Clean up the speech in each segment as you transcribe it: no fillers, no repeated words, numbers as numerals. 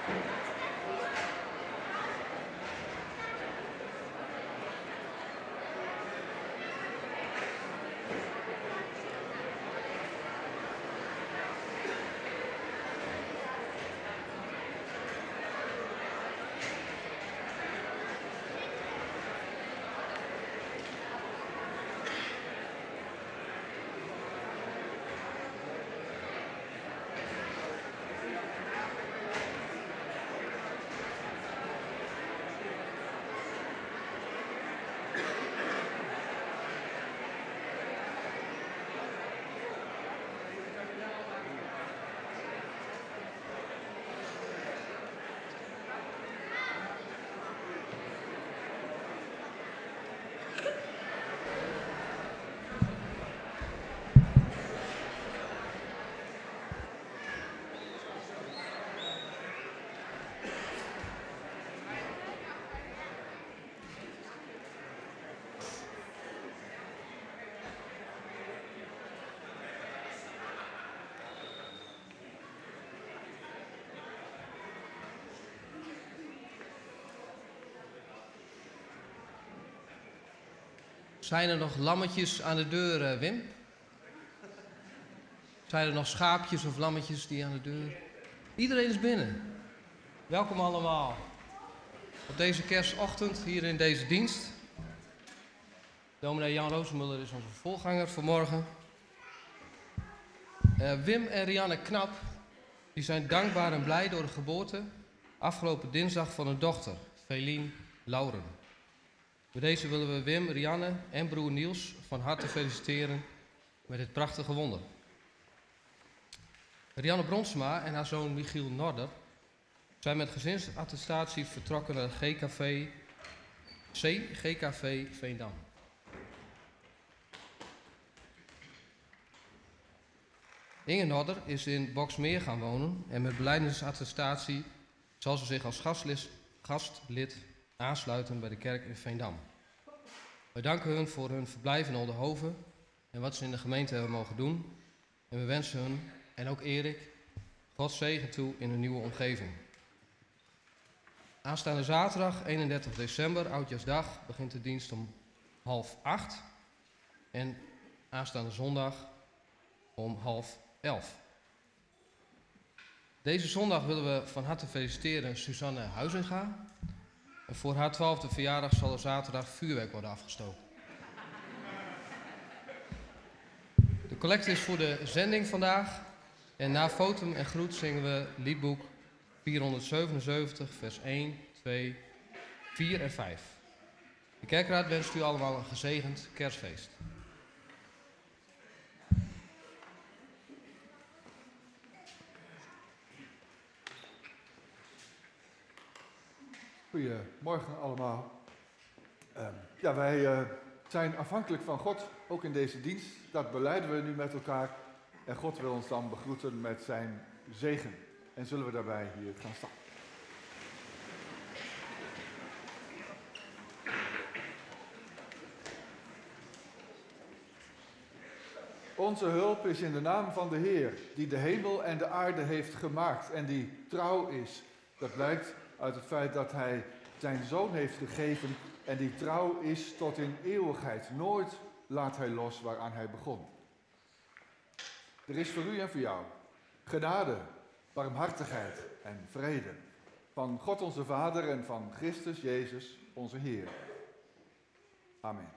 Zijn er nog lammetjes aan de deur, Wim? Zijn er nog schaapjes of lammetjes die aan de deur? Iedereen is binnen. Welkom allemaal. Op deze kerstochtend hier in deze dienst. Dominee Jan Rozenmuller is onze voorganger vanmorgen. Wim en Rianne Knap die zijn dankbaar en blij door de geboorte afgelopen dinsdag van hun dochter, Felien Lauren. Bij deze willen we Wim, Rianne en broer Niels van harte feliciteren met dit prachtige wonder. Rianne Bronsma en haar zoon Michiel Norder zijn met gezinsattestatie vertrokken naar het GKV Veendam. Inge Norder is in Boxmeer gaan wonen en met belijdensattestatie zal ze zich als gastlid aansluiten bij de kerk in Veendam. Wij danken hun voor hun verblijf in Oldenhoven en wat ze in de gemeente hebben mogen doen. En we wensen hun, en ook Erik, Gods zegen toe in hun nieuwe omgeving. Aanstaande zaterdag 31 december, Oudjaarsdag, begint de dienst om 7:30. En aanstaande zondag om 10:30. Deze zondag willen we van harte feliciteren Suzanne Huizinga. En voor haar 12e verjaardag zal er zaterdag vuurwerk worden afgestoken. De collecte is voor de zending vandaag. En na fotum en groet zingen we liedboek 477, vers 1, 2, 4 en 5. De kerkraad wenst u allemaal een gezegend kerstfeest. Goedemorgen allemaal. Wij zijn afhankelijk van God, ook in deze dienst. Dat belijden we nu met elkaar. En God wil ons dan begroeten met zijn zegen. En zullen we daarbij hier gaan staan. Onze hulp is in de naam van de Heer, die de hemel en de aarde heeft gemaakt en die trouw is. Dat blijkt uit het feit dat hij zijn zoon heeft gegeven en die trouw is tot in eeuwigheid. Nooit laat hij los waaraan hij begon. Er is voor u en voor jou genade, barmhartigheid en vrede van God onze Vader en van Christus Jezus onze Heer. Amen.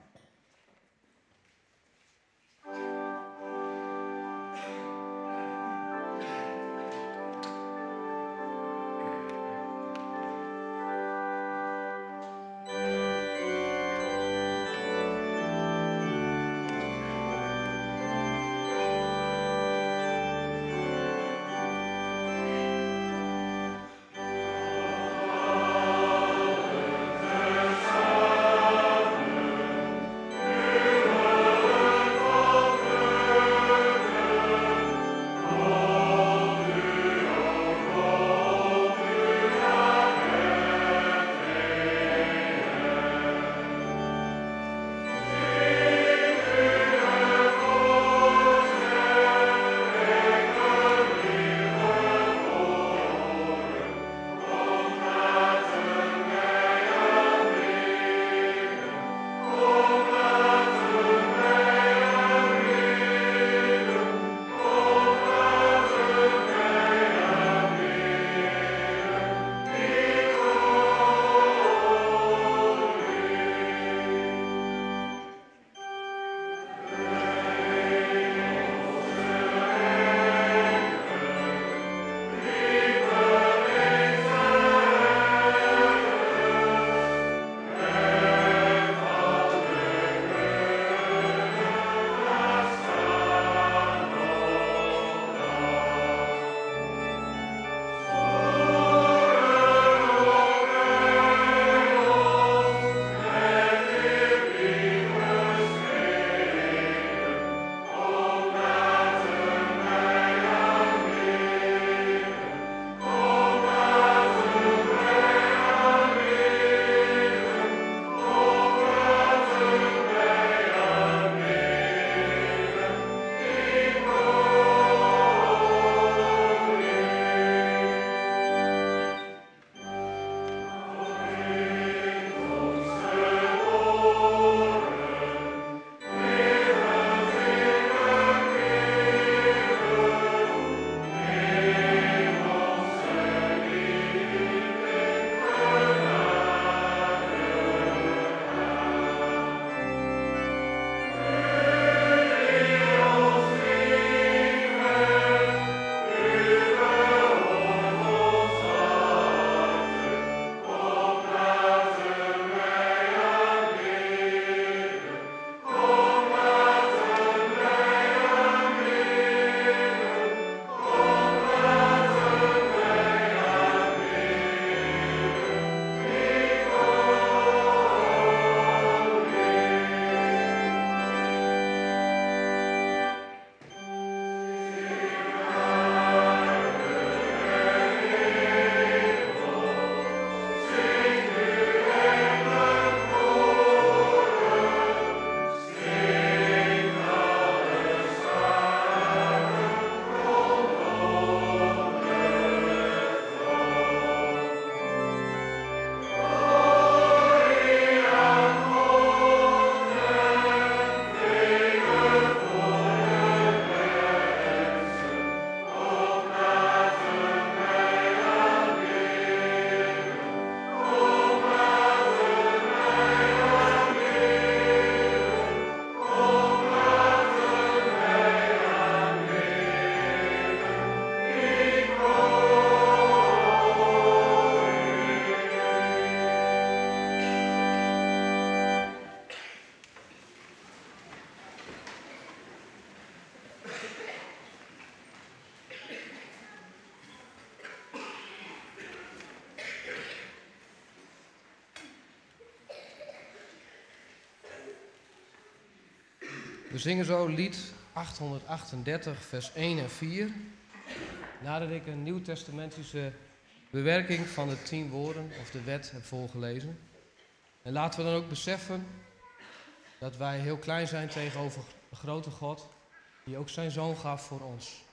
We zingen zo lied 838, vers 1 en 4. Nadat ik een nieuwtestamentische bewerking van de 10 woorden of de wet heb voorgelezen. En laten we dan ook beseffen dat wij heel klein zijn tegenover de grote God, die ook zijn zoon gaf voor ons.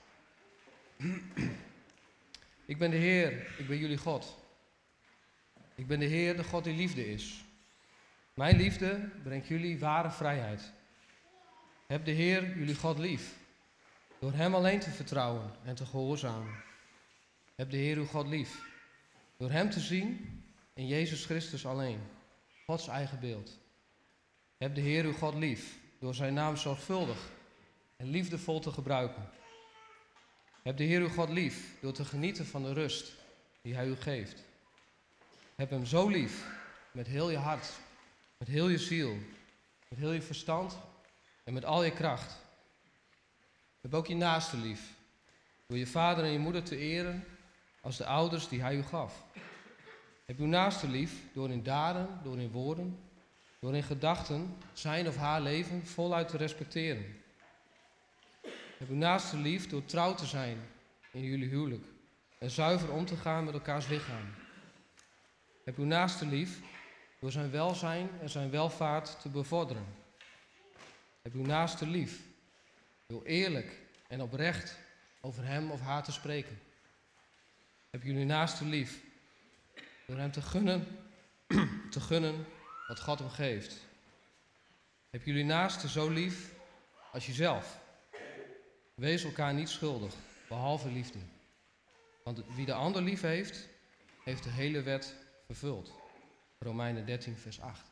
Ik ben de Heer, ik ben jullie God. Ik ben de Heer, de God die liefde is. Mijn liefde brengt jullie ware vrijheid. Heb de Heer, jullie God, lief, door hem alleen te vertrouwen en te gehoorzamen. Heb de Heer uw God lief, door hem te zien in Jezus Christus alleen, Gods eigen beeld. Heb de Heer uw God lief, door zijn naam zorgvuldig en liefdevol te gebruiken. Heb de Heer uw God lief, door te genieten van de rust die hij u geeft. Heb hem zo lief, met heel je hart, met heel je ziel, met heel je verstand en met al je kracht. Heb ook je naaste lief, door je vader en je moeder te eren als de ouders die hij u gaf. Heb uw naaste lief, door in daden, door in woorden, door in gedachten zijn of haar leven voluit te respecteren. Heb uw naaste lief door trouw te zijn in jullie huwelijk en zuiver om te gaan met elkaars lichaam. Heb uw naaste lief door zijn welzijn en zijn welvaart te bevorderen. Heb uw naaste lief door eerlijk en oprecht over hem of haar te spreken. Heb jullie naaste lief door hem te gunnen wat God hem geeft. Heb jullie naaste zo lief als jezelf. Wees elkaar niet schuldig, behalve liefde. Want wie de ander lief heeft, heeft de hele wet vervuld. Romeinen 13, vers 8.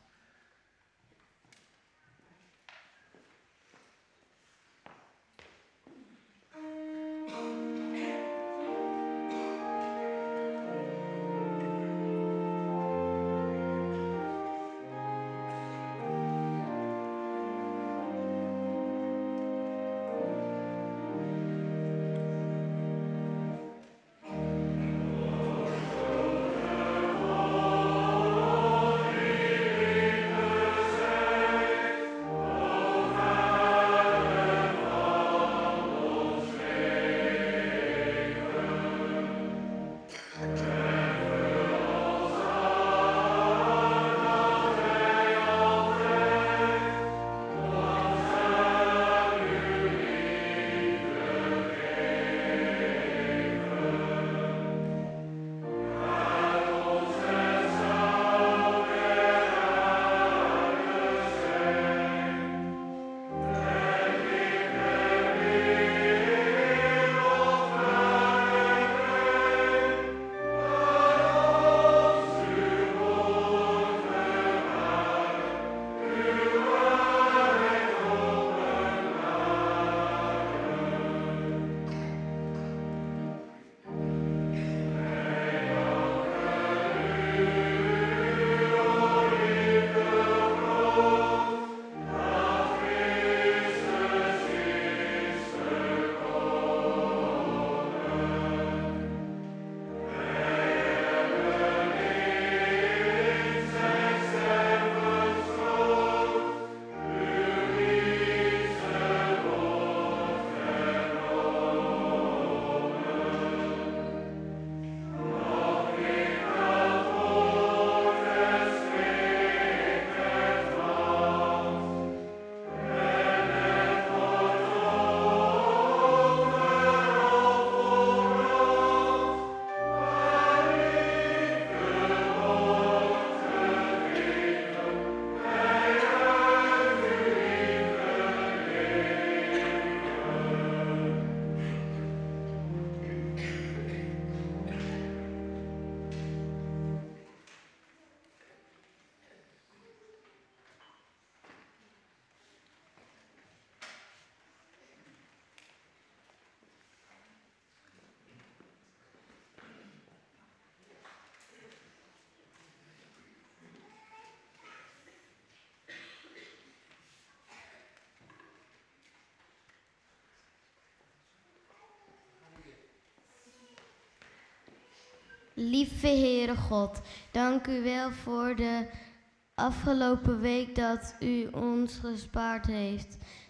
Lieve Heere God, dank u wel voor de afgelopen week dat u ons gespaard heeft.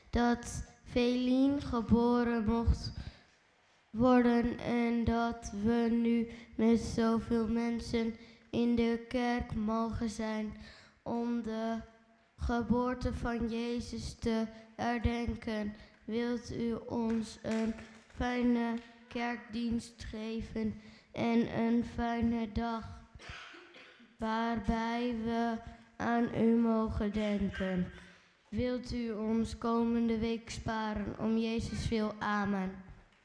dat Velien geboren mocht worden en dat we nu met zoveel mensen in de kerk mogen zijn om de geboorte van Jezus te herdenken. Wilt u ons een fijne kerkdienst geven en een fijne dag waarbij we aan u mogen denken. Wilt u ons komende week sparen om Jezus wil. Amen.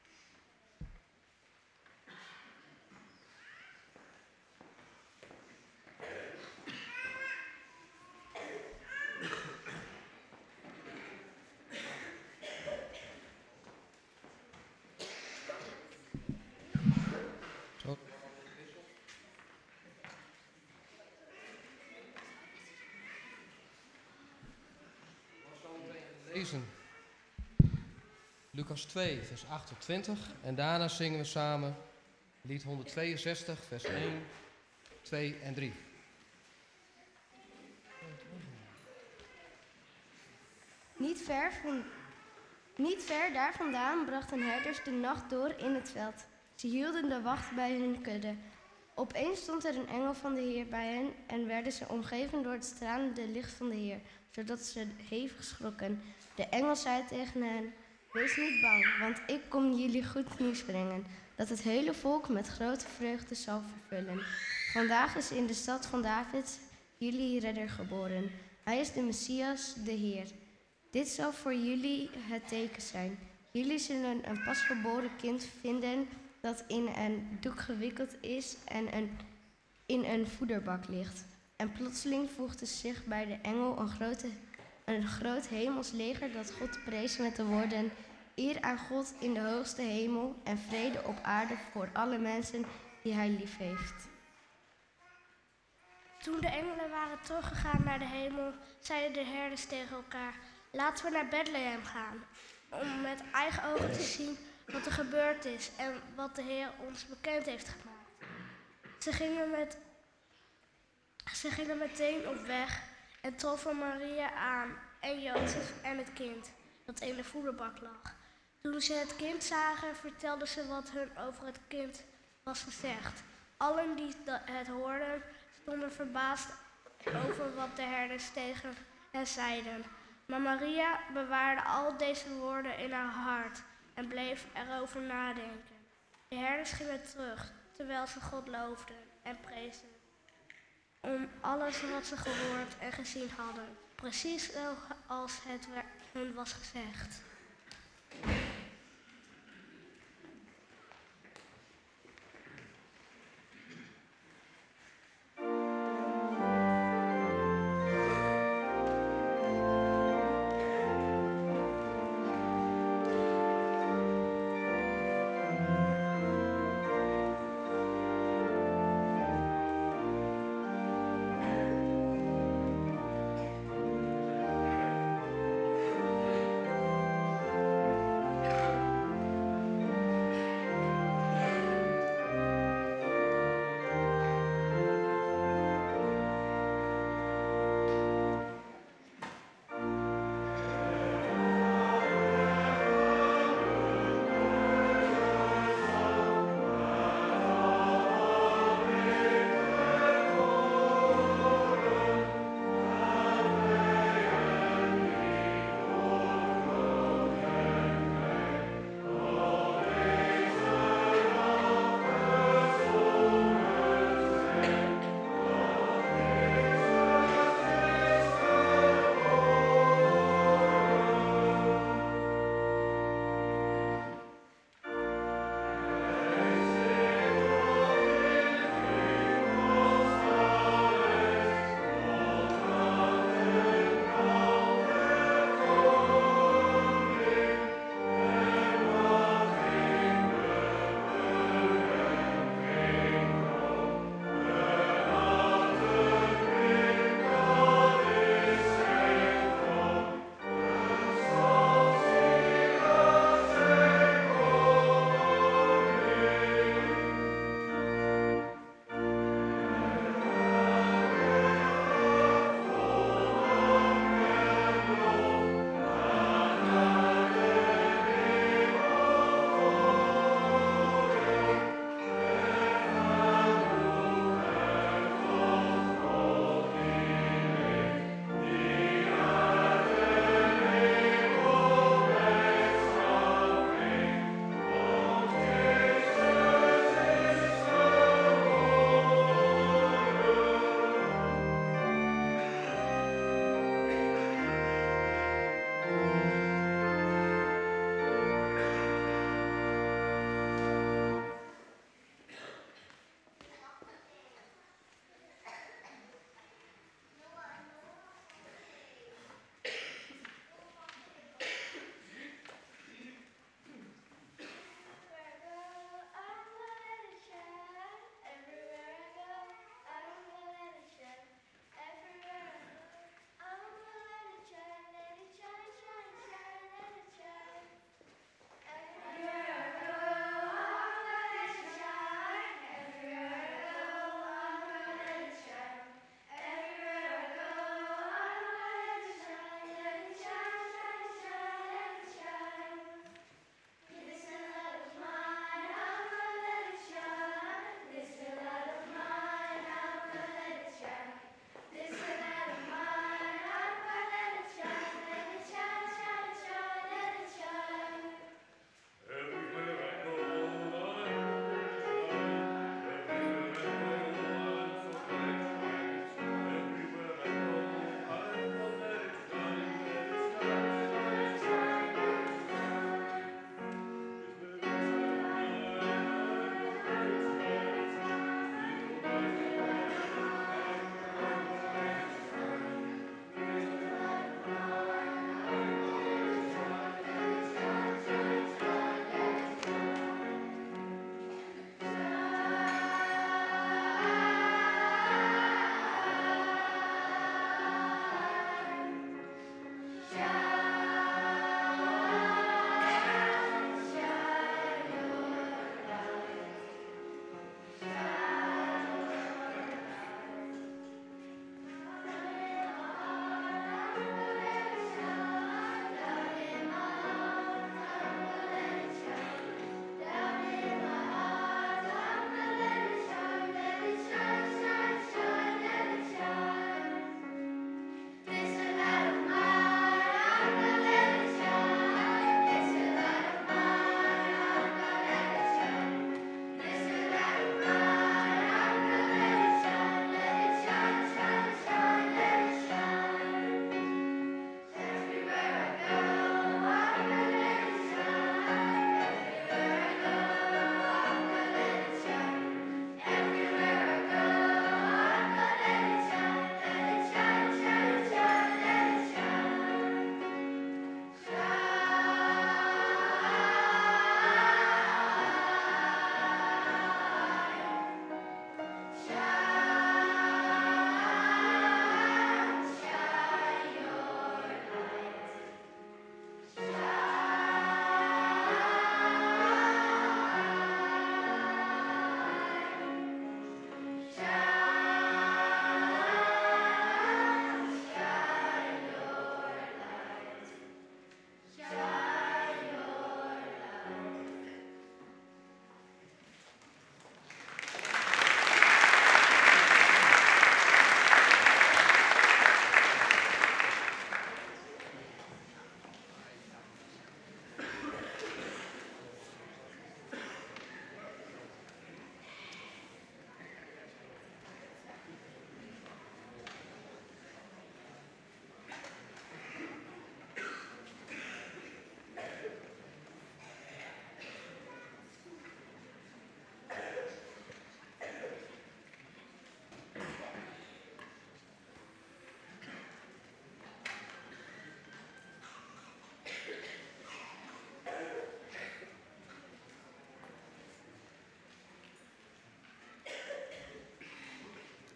Zo. Lezen Lucas 2, vers 28 en daarna zingen we samen lied 162, vers 1, 2 en 3. Niet ver daar vandaan brachten herders de nacht door in het veld. Ze hielden de wacht bij hun kudde. Opeens stond er een engel van de Heer bij hen en werden ze omgeven door het stralende licht van de Heer, zodat ze hevig schrokken. De engel zei tegen hen: wees niet bang, want ik kom jullie goed nieuws brengen, dat het hele volk met grote vreugde zal vervullen. Vandaag is in de stad van David jullie redder geboren. Hij is de Messias, de Heer. Dit zal voor jullie het teken zijn. Jullie zullen een pasgeboren kind vinden dat in een doek gewikkeld is en in een voederbak ligt. En plotseling voegde zich bij de engel een groot hemels leger dat God prees met de woorden: eer aan God in de hoogste hemel en vrede op aarde voor alle mensen die hij lief heeft. Toen de engelen waren teruggegaan naar de hemel, zeiden de herders tegen elkaar: laten we naar Bethlehem gaan, om met eigen ogen te zien wat er gebeurd is en wat de Heer ons bekend heeft gemaakt. Ze gingen meteen op weg en troffen Maria aan en Jozef en het kind, dat in de voederbak lag. Toen ze het kind zagen, vertelden ze wat hun over het kind was gezegd. Allen die het hoorden, stonden verbaasd over wat de herders tegen hen zeiden. Maar Maria bewaarde al deze woorden in haar hart en bleef erover nadenken. De herders gingen terug, terwijl ze God loofden en prezen om alles wat ze gehoord en gezien hadden, precies zoals het hun was gezegd.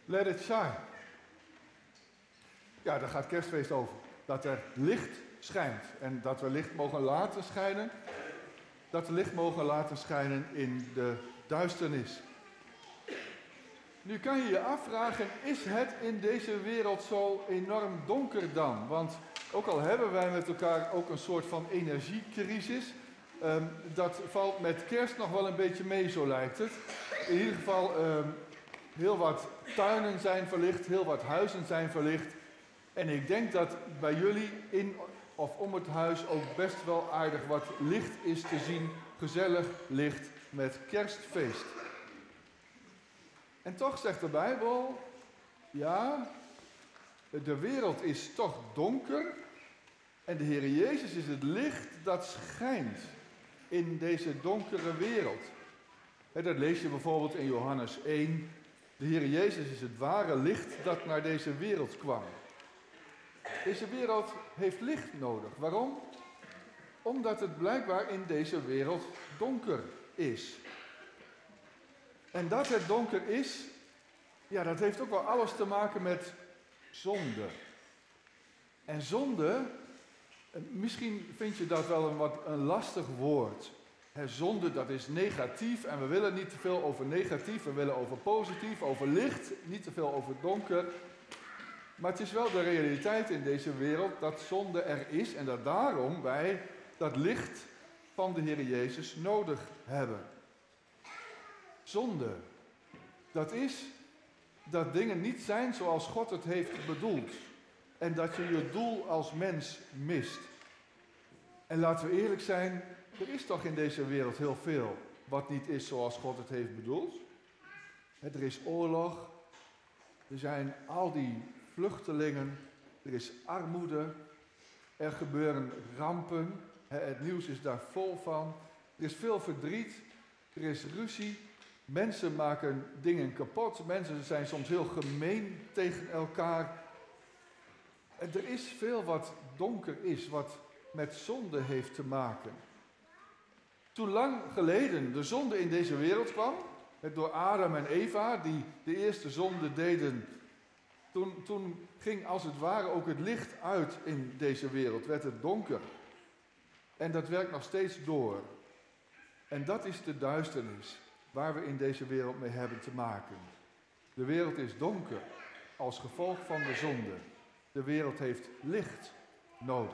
Let it shine. Ja, daar gaat kerstfeest over. Dat er licht schijnt. En dat we licht mogen laten schijnen. Dat we licht mogen laten schijnen in de duisternis. Nu kan je je afvragen, is het in deze wereld zo enorm donker dan? Want ook al hebben wij met elkaar ook een soort van energiecrisis, dat valt met kerst nog wel een beetje mee, zo lijkt het. In ieder geval, heel wat tuinen zijn verlicht, heel wat huizen zijn verlicht. En ik denk dat bij jullie in of om het huis ook best wel aardig wat licht is te zien. Gezellig licht met kerstfeest. En toch zegt de Bijbel, ja, de wereld is toch donker. En de Heer Jezus is het licht dat schijnt in deze donkere wereld. Dat lees je bijvoorbeeld in Johannes 1. De Heer Jezus is het ware licht dat naar deze wereld kwam. Deze wereld heeft licht nodig. Waarom? Omdat het blijkbaar in deze wereld donker is. En dat het donker is, ja, dat heeft ook wel alles te maken met zonde. En zonde, misschien vind je dat wel een lastig woord. Zonde, dat is negatief en we willen niet te veel over negatief, we willen over positief, over licht, niet te veel over donker. Maar het is wel de realiteit in deze wereld dat zonde er is en dat daarom wij dat licht van de Heer Jezus nodig hebben. Zonde, dat is dat dingen niet zijn zoals God het heeft bedoeld. En dat je je doel als mens mist. En laten we eerlijk zijn, er is toch in deze wereld heel veel wat niet is zoals God het heeft bedoeld. Er is oorlog, er zijn al die vluchtelingen, er is armoede, er gebeuren rampen, het nieuws is daar vol van. Er is veel verdriet, er is ruzie, mensen maken dingen kapot, mensen zijn soms heel gemeen tegen elkaar. Er is veel wat donker is, wat met zonde heeft te maken. Toen lang geleden de zonde in deze wereld kwam, door Adam en Eva, die de eerste zonde deden, toen ging als het ware ook het licht uit in deze wereld, werd het donker. En dat werkt nog steeds door. En dat is de duisternis waar we in deze wereld mee hebben te maken. De wereld is donker als gevolg van de zonde. De wereld heeft licht nodig.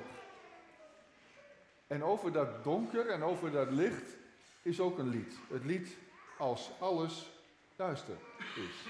En over dat donker en over dat licht is ook een lied. Het lied Als alles duister is.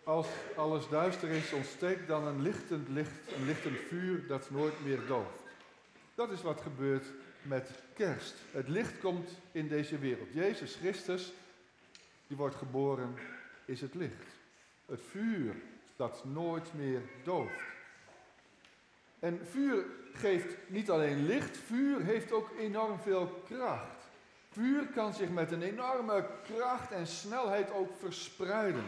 als alles duister is, ontsteekt dan een lichtend vuur dat nooit meer dooft. Dat is wat gebeurt met kerst. Het licht komt in deze wereld. Jezus Christus, die wordt geboren, is het licht. Het vuur dat nooit meer dooft. En vuur geeft niet alleen licht, vuur heeft ook enorm veel kracht. Vuur kan zich met een enorme kracht en snelheid ook verspreiden.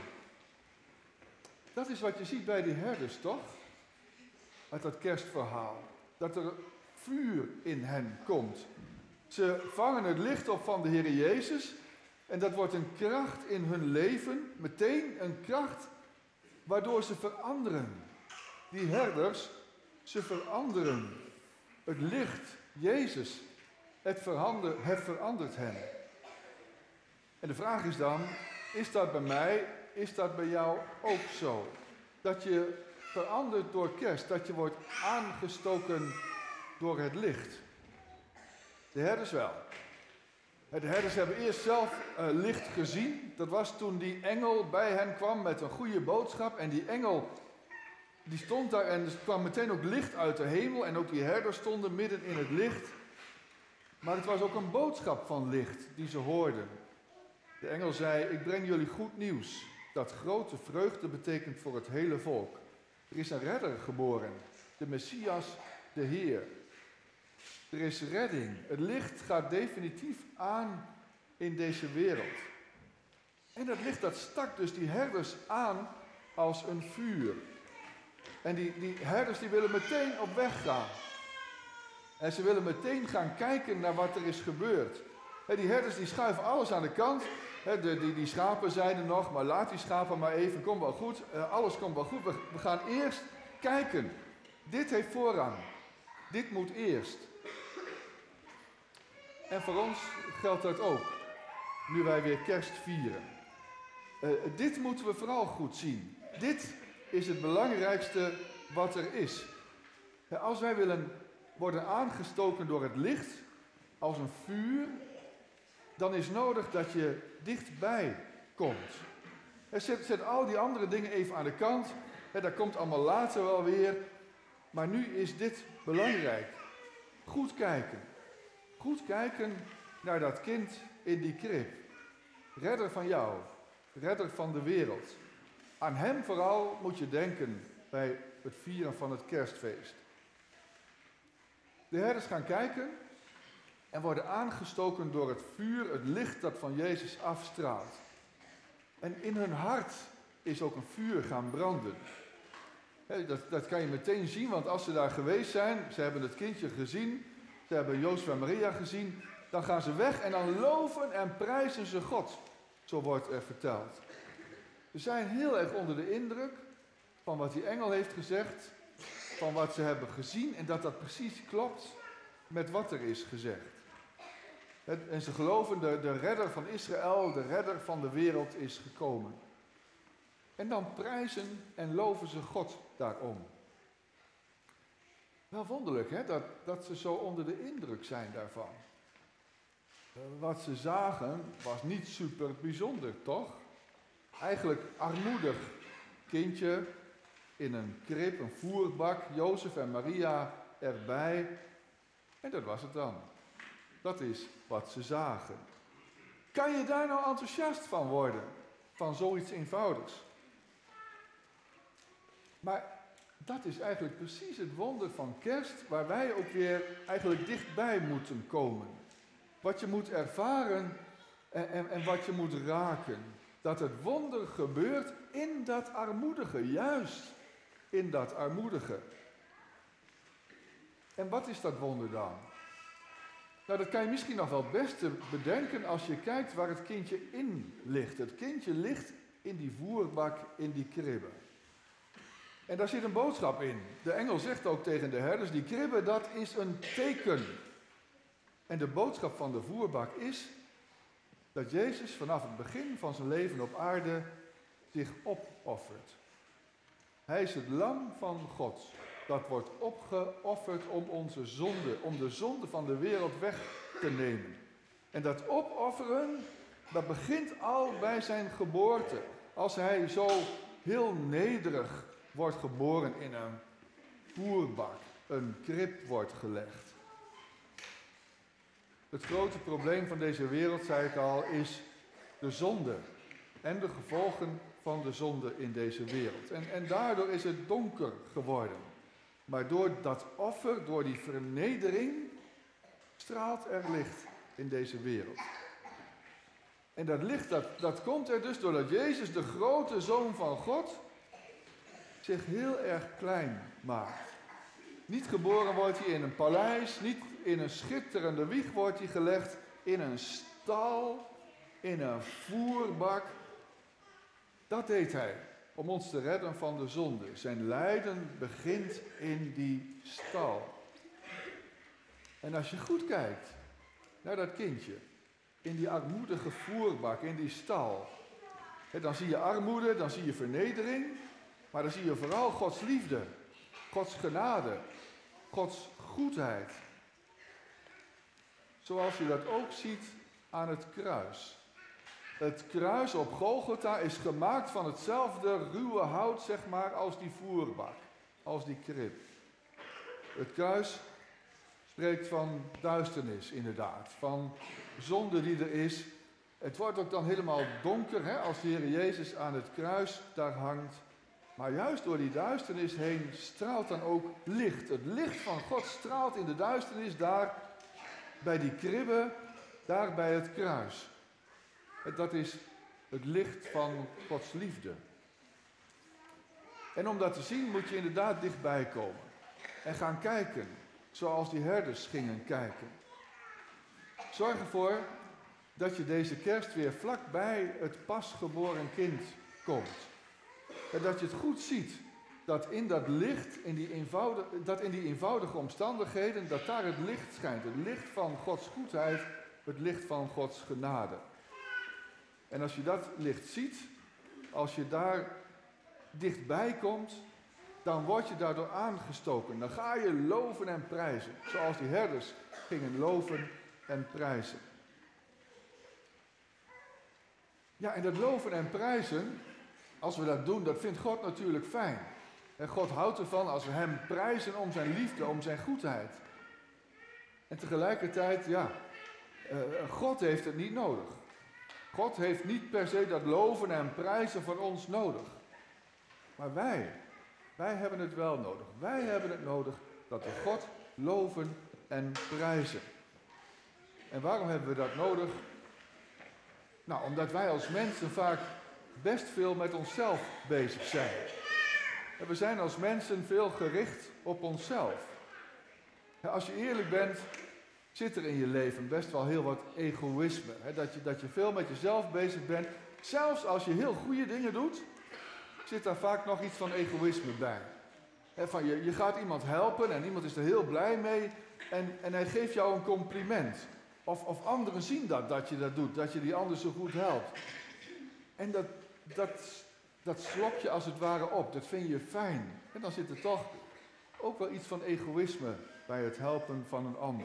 Dat is wat je ziet bij die herders, toch? Uit dat kerstverhaal. Dat er vuur in hen komt. Ze vangen het licht op van de Heer Jezus. En dat wordt een kracht in hun leven. Meteen een kracht waardoor ze veranderen. Die herders, ze veranderen. Het licht, Jezus, het verandert hen. En de vraag is dan, is dat bij mij, is dat bij jou ook zo? Dat je verandert door kerst, dat je wordt aangestoken door het licht. De herders wel. De herders hebben eerst zelf licht gezien. Dat was toen die engel bij hen kwam met een goede boodschap. En die engel, die stond daar en er kwam meteen ook licht uit de hemel. En ook die herders stonden midden in het licht. Maar het was ook een boodschap van licht die ze hoorden. De engel zei, ik breng jullie goed nieuws. Dat grote vreugde betekent voor het hele volk. Er is een redder geboren. De Messias, de Heer. Er is redding. Het licht gaat definitief aan in deze wereld. En dat licht dat stak dus die herders aan als een vuur. En die herders die willen meteen op weg gaan. En ze willen meteen gaan kijken naar wat er is gebeurd. Die herders die schuiven alles aan de kant. Die schapen zeiden nog, maar laat die schapen maar even, komt wel goed. Alles komt wel goed. We gaan eerst kijken. Dit heeft voorrang. Dit moet eerst. En voor ons geldt dat ook. Nu wij weer kerst vieren. Dit moeten we vooral goed zien. Dit is het belangrijkste wat er is. Als wij willen worden aangestoken door het licht, als een vuur, dan is nodig dat je dichtbij komt. Zet al die andere dingen even aan de kant. Dat komt allemaal later wel weer. Maar nu is dit belangrijk. Goed kijken. Goed kijken naar dat kind in die krib. Redder van jou. Redder van de wereld. Aan hem vooral moet je denken bij het vieren van het kerstfeest. De herders gaan kijken en worden aangestoken door het vuur, het licht dat van Jezus afstraalt. En in hun hart is ook een vuur gaan branden. Dat kan je meteen zien, want als ze daar geweest zijn, ze hebben het kindje gezien, ze hebben Jozef en Maria gezien, dan gaan ze weg en dan loven en prijzen ze God. Zo wordt er verteld. Ze zijn heel erg onder de indruk van wat die engel heeft gezegd, van wat ze hebben gezien en dat dat precies klopt met wat er is gezegd. En ze geloven de redder van Israël, de redder van de wereld is gekomen. En dan prijzen en loven ze God daarom. Wel wonderlijk hè, dat ze zo onder de indruk zijn daarvan. Wat ze zagen was niet super bijzonder, toch? Eigenlijk armoedig kindje in een krib, een voerbak, Jozef en Maria erbij. En dat was het dan. Dat is wat ze zagen. Kan je daar nou enthousiast van worden? Van zoiets eenvoudigs? Maar dat is eigenlijk precies het wonder van kerst, waar wij ook weer eigenlijk dichtbij moeten komen. Wat je moet ervaren en wat je moet raken. Dat het wonder gebeurt in dat armoedige, juist in dat armoedige. En wat is dat wonder dan? Nou, dat kan je misschien nog wel het beste bedenken als je kijkt waar het kindje in ligt. Het kindje ligt in die voerbak, in die kribbe. En daar zit een boodschap in. De engel zegt ook tegen de herders, die kribbe, dat is een teken. En de boodschap van de voerbak is dat Jezus vanaf het begin van zijn leven op aarde zich opoffert. Hij is het lam van God. Dat wordt opgeofferd om onze zonde, om de zonde van de wereld weg te nemen. En dat opofferen, dat begint al bij zijn geboorte. Als hij zo heel nederig wordt geboren in een voerbak. Een krib wordt gelegd. Het grote probleem van deze wereld, zei ik al, is de zonde. En de gevolgen van de zonde in deze wereld. En daardoor is het donker geworden. Maar door dat offer, door die vernedering, straalt er licht in deze wereld. En dat licht, dat komt er dus doordat Jezus, de grote Zoon van God, zich heel erg klein maakt. Niet geboren wordt hij in een paleis, niet in een schitterende wieg wordt hij gelegd, in een stal, in een voerbak. Dat deed hij om ons te redden van de zonde. Zijn lijden begint in die stal. En als je goed kijkt naar dat kindje, in die armoedige voerbak, in die stal, dan zie je armoede, dan zie je vernedering, maar dan zie je vooral Gods liefde, Gods genade, Gods goedheid. Zoals je dat ook ziet aan het kruis. Het kruis op Golgotha is gemaakt van hetzelfde ruwe hout, zeg maar, als die voerbak, als die krib. Het kruis spreekt van duisternis, inderdaad, van zonde die er is. Het wordt ook dan helemaal donker, als de Heer Jezus aan het kruis daar hangt. Maar juist door die duisternis heen straalt dan ook licht. Het licht van God straalt in de duisternis daar bij die kribbe, daar bij het kruis. Dat is het licht van Gods liefde. En om dat te zien moet je inderdaad dichtbij komen. En gaan kijken, zoals die herders gingen kijken. Zorg ervoor dat je deze kerst weer vlakbij het pasgeboren kind komt. En dat je het goed ziet, dat in dat licht, in die eenvoudige omstandigheden, dat daar het licht schijnt. Het licht van Gods goedheid, het licht van Gods genade. En als je dat licht ziet, als je daar dichtbij komt, dan word je daardoor aangestoken. Dan ga je loven en prijzen, zoals die herders gingen loven en prijzen. Ja, en dat loven en prijzen, als we dat doen, dat vindt God natuurlijk fijn. En God houdt ervan als we hem prijzen om zijn liefde, om zijn goedheid. En tegelijkertijd, God heeft het niet nodig. God heeft niet per se dat loven en prijzen van ons nodig. Maar wij hebben het wel nodig. Wij hebben het nodig dat we God loven en prijzen. En waarom hebben we dat nodig? Nou, omdat wij als mensen vaak best veel met onszelf bezig zijn. En we zijn als mensen veel gericht op onszelf. Als je eerlijk bent, zit er in je leven best wel heel wat egoïsme. Dat je veel met jezelf bezig bent. Zelfs als je heel goede dingen doet, zit daar vaak nog iets van egoïsme bij. Je gaat iemand helpen en iemand is er heel blij mee en hij geeft jou een compliment. Of anderen zien dat je dat doet, dat je die ander zo goed helpt. En dat slok je als het ware op, dat vind je fijn. En dan zit er toch ook wel iets van egoïsme bij het helpen van een ander.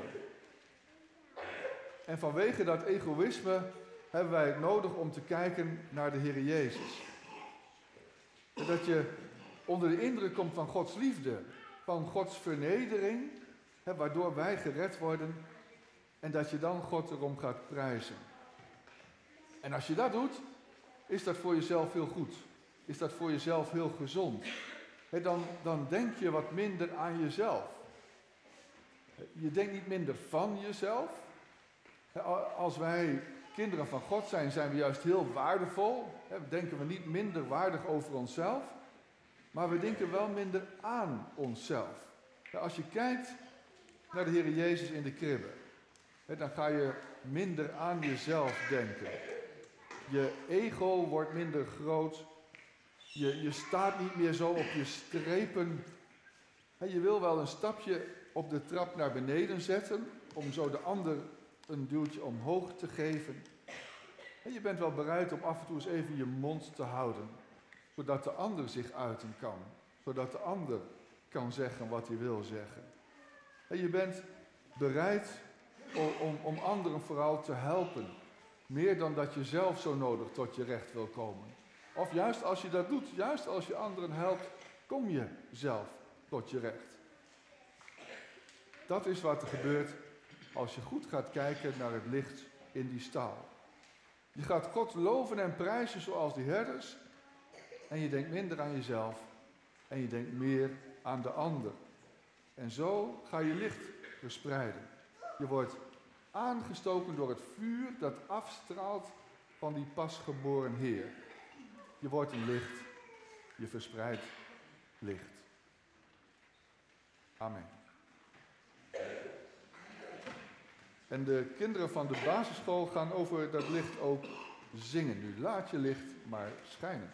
En vanwege dat egoïsme hebben wij het nodig om te kijken naar de Heer Jezus. Dat je onder de indruk komt van Gods liefde, van Gods vernedering, waardoor wij gered worden en dat je dan God erom gaat prijzen. En als je dat doet, is dat voor jezelf heel goed. Is dat voor jezelf heel gezond. Dan denk je wat minder aan jezelf. Je denkt niet minder van jezelf. Als wij kinderen van God zijn, zijn we juist heel waardevol. Denken we niet minder waardig over onszelf, maar we denken wel minder aan onszelf. Als je kijkt naar de Heer Jezus in de kribbe, dan ga je minder aan jezelf denken. Je ego wordt minder groot. Je staat niet meer zo op je strepen. Je wil wel een stapje op de trap naar beneden zetten, om zo de ander een duwtje omhoog te geven. En je bent wel bereid om af en toe eens even je mond te houden, zodat de ander zich uiten kan. Zodat de ander kan zeggen wat hij wil zeggen. En je bent bereid om anderen vooral te helpen. Meer dan dat je zelf zo nodig tot je recht wil komen. Of juist als je dat doet, juist als je anderen helpt, kom je zelf tot je recht. Dat is wat er gebeurt als je goed gaat kijken naar het licht in die stal. Je gaat God loven en prijzen zoals die herders. En je denkt minder aan jezelf. En je denkt meer aan de ander. En zo ga je licht verspreiden. Je wordt aangestoken door het vuur dat afstraalt van die pasgeboren Heer. Je wordt een licht. Je verspreidt licht. Amen. En de kinderen van de basisschool gaan over dat licht ook zingen. Nu laat je licht maar schijnen.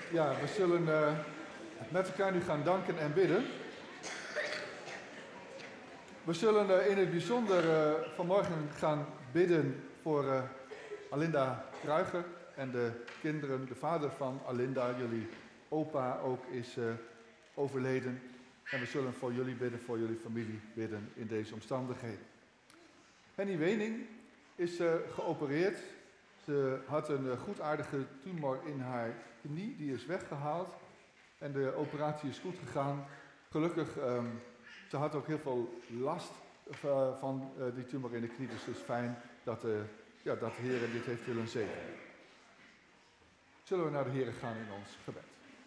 Ja, we zullen met elkaar nu gaan danken en bidden. We zullen in het bijzonder vanmorgen gaan bidden voor Alinda Kruiger en de kinderen. De vader van Alinda, jullie opa ook, is overleden. En we zullen voor jullie bidden, voor jullie familie bidden in deze omstandigheden. Henny Wening is geopereerd. Ze had een goedaardige tumor in haar knie, die is weggehaald. En de operatie is goed gegaan. Gelukkig, ze had ook heel veel last van die tumor in de knie. Dus het is fijn dat de Heer dit heeft willen zegenen. Zullen we naar de Heer gaan in ons gebed.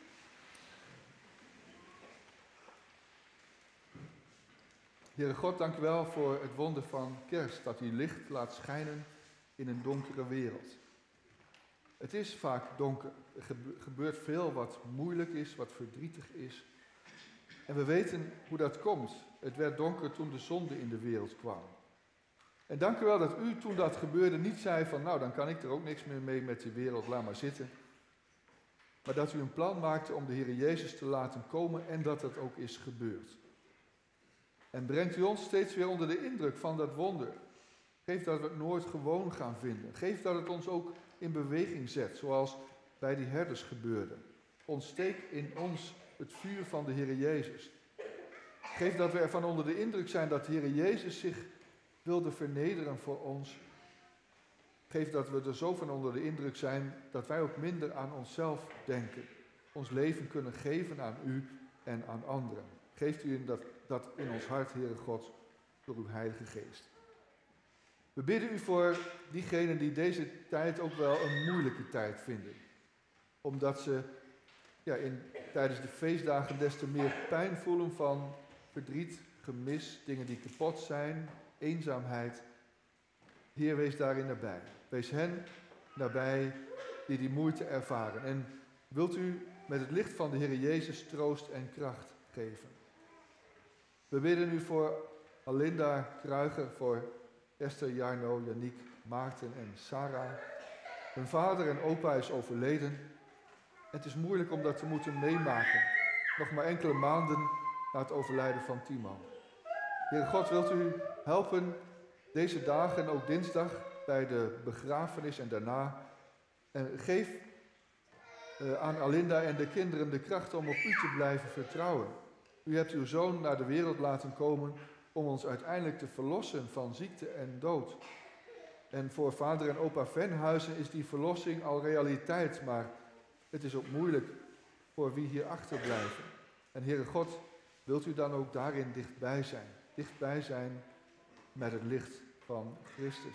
Heere God, dank u wel voor het wonder van kerst, dat u licht laat schijnen in een donkere wereld. Het is vaak donker. Er gebeurt veel wat moeilijk is, wat verdrietig is. En we weten hoe dat komt. Het werd donker toen de zonde in de wereld kwam. En dank u wel dat u toen dat gebeurde niet zei van nou dan kan ik er ook niks meer mee met die wereld, laat maar zitten. Maar dat u een plan maakte om de Heer Jezus te laten komen en dat dat ook is gebeurd. En brengt u ons steeds weer onder de indruk van dat wonder. Geef dat we het nooit gewoon gaan vinden. Geef dat het ons ook in beweging zet, zoals bij die herders gebeurde. Ontsteek in ons het vuur van de Heer Jezus. Geef dat we ervan onder de indruk zijn dat de Heer Jezus zich wilde vernederen voor ons. Geef dat we er zo van onder de indruk zijn dat wij ook minder aan onszelf denken. Ons leven kunnen geven aan u en aan anderen. Geeft u dat in ons hart, Heere God, door uw Heilige Geest. We bidden u voor diegenen die deze tijd ook wel een moeilijke tijd vinden. Omdat ze tijdens de feestdagen des te meer pijn voelen van verdriet, gemis, dingen die kapot zijn, eenzaamheid. Heer, wees daarin nabij. Wees hen nabij die moeite ervaren. En wilt u met het licht van de Heer Jezus troost en kracht geven. We bidden u voor Alinda Kruiger, voor Esther, Jarno, Yannick, Maarten en Sarah. Hun vader en opa is overleden. Het is moeilijk om dat te moeten meemaken. Nog maar enkele maanden na het overlijden van Timo. Heer God, wilt u helpen deze dagen en ook dinsdag bij de begrafenis en daarna. En geef aan Alinda en de kinderen de kracht om op u te blijven vertrouwen. U hebt uw zoon naar de wereld laten komen om ons uiteindelijk te verlossen van ziekte en dood. En voor vader en opa Venhuizen is die verlossing al realiteit, maar het is ook moeilijk voor wie hier achterblijven. En Heere God, wilt u dan ook daarin dichtbij zijn? Dichtbij zijn met het licht van Christus.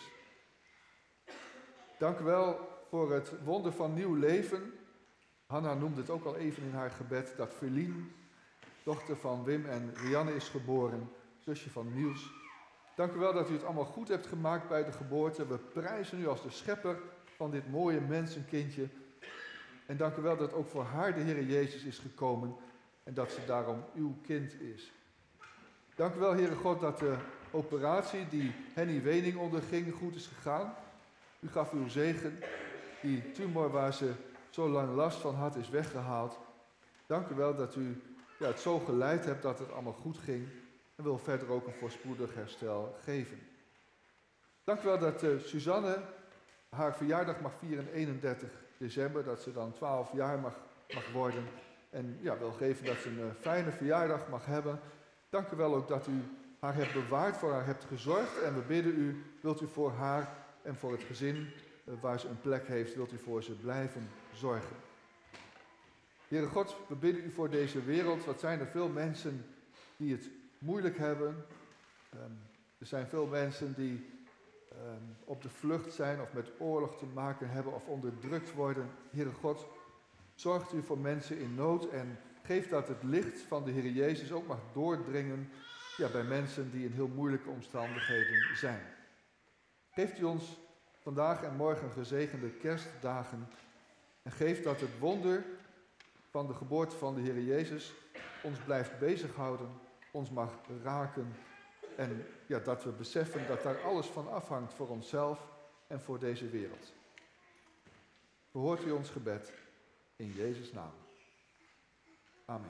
Dank u wel voor het wonder van nieuw leven. Hanna noemde het ook al even in haar gebed, dat Verlien, dochter van Wim en Rianne, is geboren, zusje van Niels. Dank u wel dat u het allemaal goed hebt gemaakt bij de geboorte. We prijzen u als de schepper van dit mooie mensenkindje. En dank u wel dat ook voor haar de Heer Jezus is gekomen en dat ze daarom uw kind is. Dank u wel, Heere God, dat de operatie die Henny Wening onderging goed is gegaan. U gaf uw zegen. Die tumor waar ze zo lang last van had is weggehaald. Dank u wel dat u het zo geleid hebt dat het allemaal goed ging. En wil verder ook een voorspoedig herstel geven. Dank u wel dat Suzanne haar verjaardag mag vieren 31 december. Dat ze dan 12 jaar mag worden. En wil geven dat ze een fijne verjaardag mag hebben. Dank u wel ook dat u haar hebt bewaard, voor haar hebt gezorgd. En we bidden u, wilt u voor haar en voor het gezin waar ze een plek heeft, wilt u voor ze blijven zorgen. Heere God, we bidden u voor deze wereld. Wat zijn er veel mensen die het moeilijk hebben. Er zijn veel mensen die op de vlucht zijn of met oorlog te maken hebben of onderdrukt worden. Heere God, zorgt u voor mensen in nood en geef dat het licht van de Heer Jezus ook mag doordringen bij mensen die in heel moeilijke omstandigheden zijn. Geeft u ons vandaag en morgen gezegende kerstdagen en geef dat het wonder van de geboorte van de Heer Jezus ons blijft bezighouden, ons mag raken en dat we beseffen dat daar alles van afhangt voor onszelf en voor deze wereld. Verhoort u ons gebed In Jezus' naam. Amen.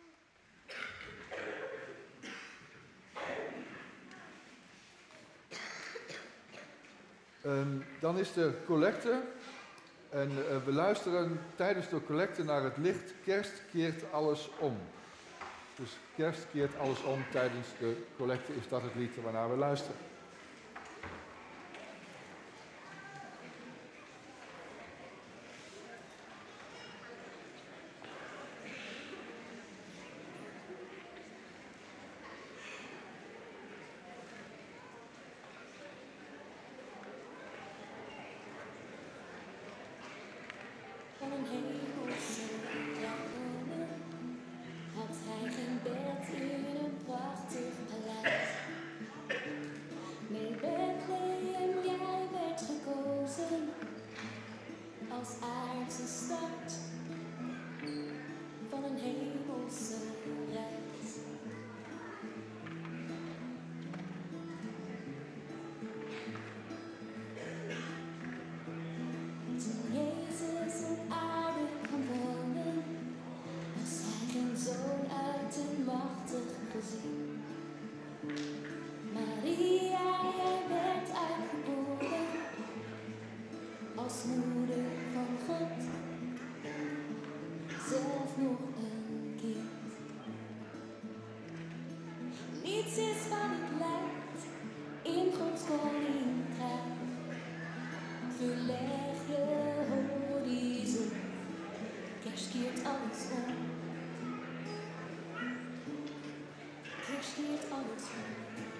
Dan is de collecte. En we luisteren tijdens de collecte naar het lied Kerst keert alles om. Dus Kerst keert alles om tijdens de collecte is dat het lied waarnaar we luisteren. Van een hemelse dragone had hij geen bed in een prachtig paleis. Nee, Bethlehem, jij werd gekozen als aardse start van een hemelse reis. Toen Jezus op aarde kwam wonen, was hij geen zoon uit een machtig gezin. Maria, jij werd uitgeboren als moeder van God, zelf nog een kind. Niets is wat het lijkt in Gods koninkrijk. Verleg je horizon, kerst keert alles om. Kerst keert alles om.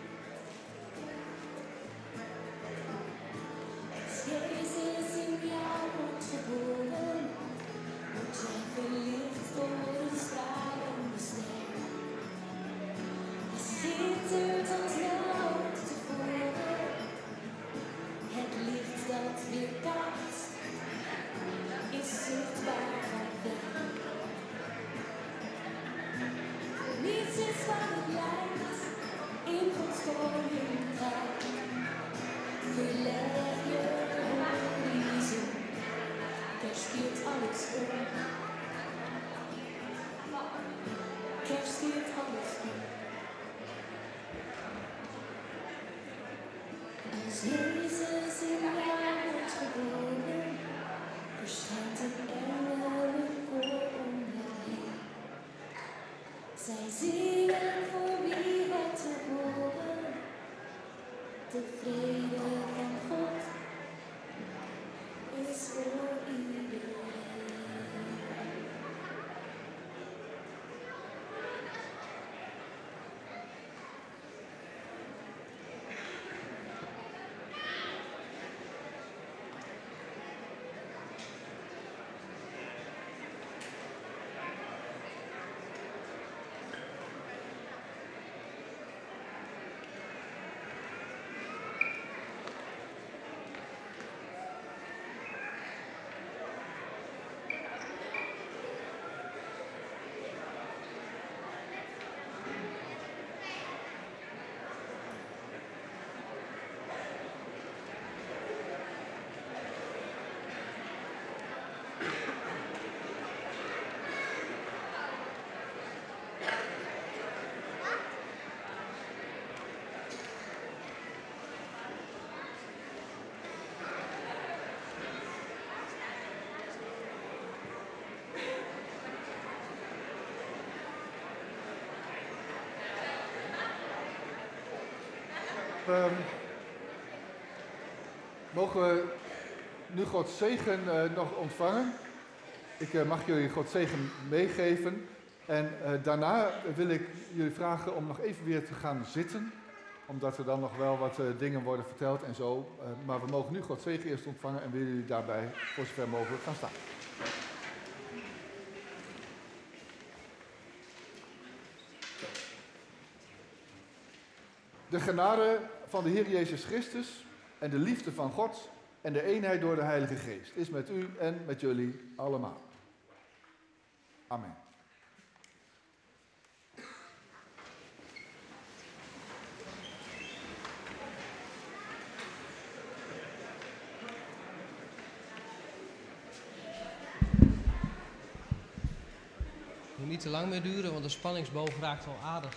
Als Jezus in jou wordt geboren, word jij verlicht door een stralende ster. Hij schittert als nooit tevoren. Het licht dat weerkaatst is zichtbaar van ver. Niets is wat het lijkt in Gods koninkrijk. Verleg je horizon, kerst keert alles om. Kerst keert alles om. Als Jezus in jou wordt geboren, verschijnt een engelenkoor om jou heen. Zij zingen voor wie het te horen, de vrede van God is voor iedereen. Mogen we nu Gods zegen nog ontvangen? Ik mag jullie Gods zegen meegeven. En daarna wil ik jullie vragen om nog even weer te gaan zitten. Omdat er dan nog wel wat dingen worden verteld en zo. Maar we mogen nu Gods zegen eerst ontvangen en willen jullie daarbij voor zover mogelijk gaan staan. De genade van de Heer Jezus Christus en de liefde van God en de eenheid door de Heilige Geest is met u en met jullie allemaal. Amen. niet te lang meer duren, want de spanningsboog raakt al aardig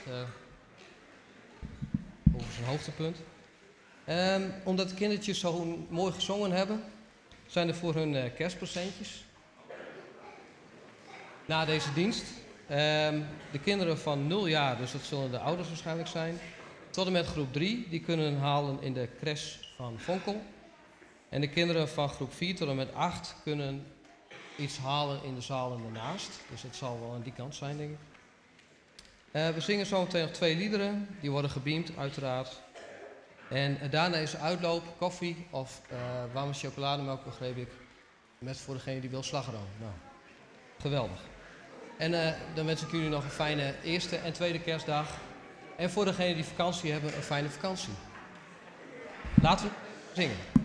over zijn hoogtepunt. Omdat de kindertjes zo mooi gezongen hebben, zijn er voor hun kerstpresentjes. Na deze dienst. De kinderen van 0 jaar, dus dat zullen de ouders waarschijnlijk zijn, tot en met groep 3, die kunnen halen in de crash van Vonkel. En de kinderen van groep 4 tot en met 8 kunnen iets halen in de zalen ernaast. Dus dat zal wel aan die kant zijn, denk ik. We zingen zo meteen nog 2 liederen. Die worden gebeamd, uiteraard. En daarna is uitloop, koffie of warme chocolademelk, begreep ik. Met voor degene die wil slagroom. Nou, geweldig. En dan wens ik jullie nog een fijne eerste en tweede kerstdag. En voor degenen die vakantie hebben, een fijne vakantie. Laten we zingen.